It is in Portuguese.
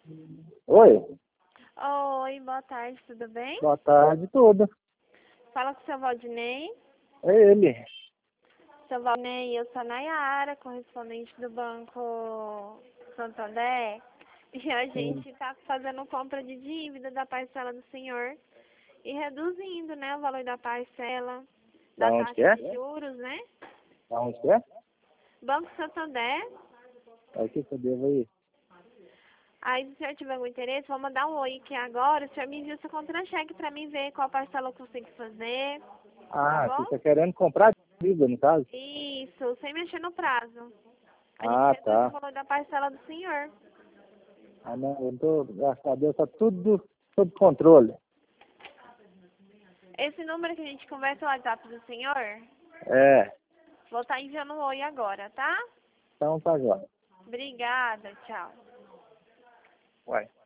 Oi, Oi, boa tarde, tudo bem? boa tarde, tudo. Fala com o seu Valdinei. É ele. Seu Valdinei, eu sou a Nayara, correspondente do Banco Santander. E a Sim. gente está fazendo compra de dívida da parcela do senhor e reduzindo, né, o valor da parcela, Da da onde que taxa é? de juros, né? Da onde que é? Banco Santander. Aqui que eu devo ir. Aí, se o senhor tiver algum interesse, vou mandar um oi aqui agora. O senhor me envia seu contra-cheque para mim ver qual parcela eu consigo fazer, tá Ah, você bom? tá querendo comprar dívida, no caso? Isso, sem mexer no prazo. A gente Ah, reduz o tá. valor da parcela do senhor. Ah, não, eu tô, graças a Deus, tá tudo sob controle. Esse número que a gente conversa é o WhatsApp do senhor? É, Vou estar enviando um oi agora, tá? então tá jóia. Obrigada, tchau. Uai.